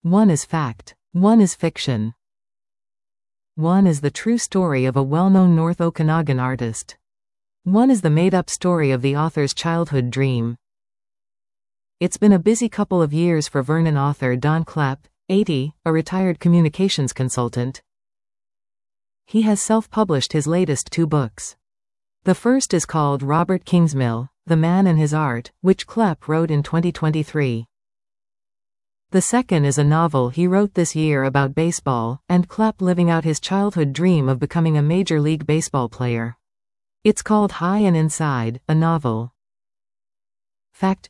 One is fact. One is fiction. One is the true story of a well-known North Okanagan artist. One is the made-up story of the author's childhood dream. It's been a busy couple of years for Vernon author Don Klepp, 80, a retired communications consultant. He has self-published his latest 2 books. The first is called Robert Kingsmill, The Man and His Art, which Klepp wrote in 2023. The second is a novel he wrote this year about baseball, and Klepp living out his childhood dream of becoming a Major League Baseball player. It's called High and Inside, a novel. Fact: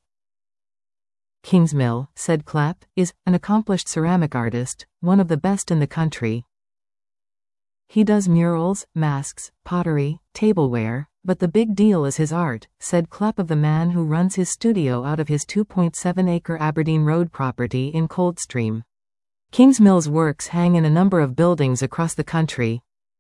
Kingsmill, said Klepp, is an accomplished ceramic artist, one of the best in the country. He does murals, masks, pottery, tableware, but the big deal is his art, said Klepp of the man who runs his studio out of his 2.7-acre Aberdeen Road property in Coldstream. Kingsmill's works hang in a number of buildings across the country.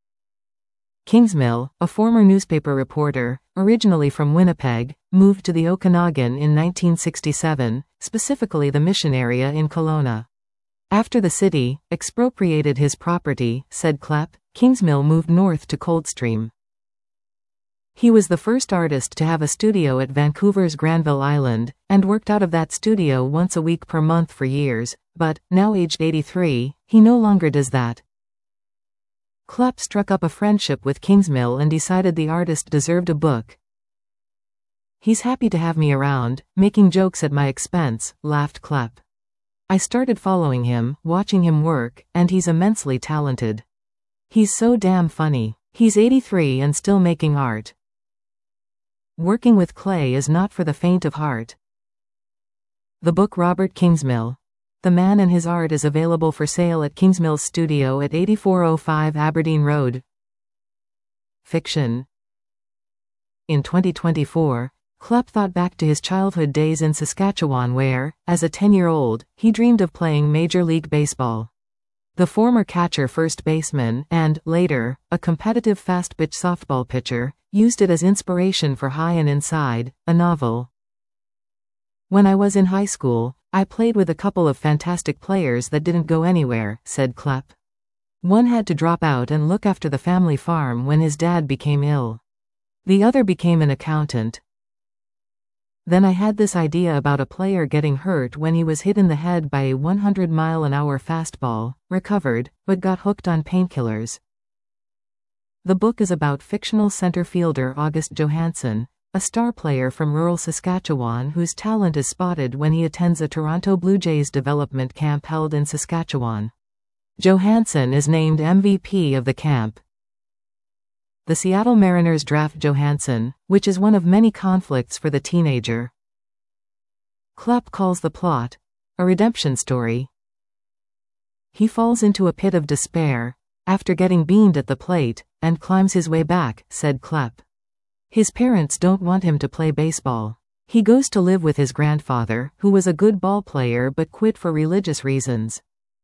Kingsmill, a former newspaper reporter, originally from Winnipeg, moved to the Okanagan in 1967, specifically the Mission area in Kelowna. After the city expropriated his property, said Klepp, Kingsmill moved north to Coldstream. He was the first artist to have a studio at Vancouver's Granville Island, and worked out of that studio once a week per month for years, but, now aged 83, he no longer does that. Klepp struck up a friendship with Kingsmill and decided the artist deserved a book. He's happy to have me around, making jokes at my expense, laughed Klepp. I started following him, watching him work, and he's immensely talented. He's so damn funny. He's 83 and still making art. Working with clay is not for the faint of heart. The book Robert Kingsmill, The Man and His Art is available for sale at Kingsmill's studio at 8405 Aberdeen Road. Fiction. In 2024, Klepp thought back to his childhood days in Saskatchewan where, as a 10-year-old, he dreamed of playing Major League Baseball. The former catcher first baseman and, later, a competitive fast-pitch softball pitcher, used it as inspiration for High and Inside, a novel. When I was in high school, I played with a couple of fantastic players that didn't go anywhere, said Klepp. One had to drop out and look after the family farm when his dad became ill. The other became an accountant. Then I had this idea about a player getting hurt when he was hit in the head by a 100-mile-an-hour fastball, recovered, but got hooked on painkillers. The book is about fictional center fielder August Johansson, a star player from rural Saskatchewan whose talent is spotted when he attends a Toronto Blue Jays development camp held in Saskatchewan. Johansson is named MVP of the camp. The Seattle Mariners draft Johansson, which is one of many conflicts for the teenager. Klepp calls the plot a redemption story. He falls into a pit of despair after getting beamed at the plate and climbs his way back, said Klepp. His parents don't want him to play baseball. He goes to live with his grandfather, who was a good ball player but quit for religious reasons.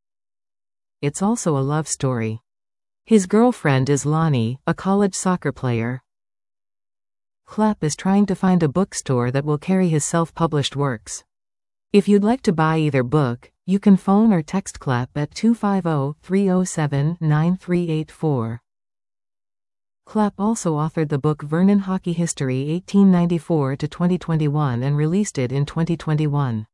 It's also a love story. His girlfriend is Lonnie, a college soccer player. Klepp is trying to find a bookstore that will carry his self-published works. If you'd like to buy either book, you can phone or text Klepp at 250-307-9384. Klepp also authored the book Vernon Hockey History 1894 to 2021 and released it in 2021.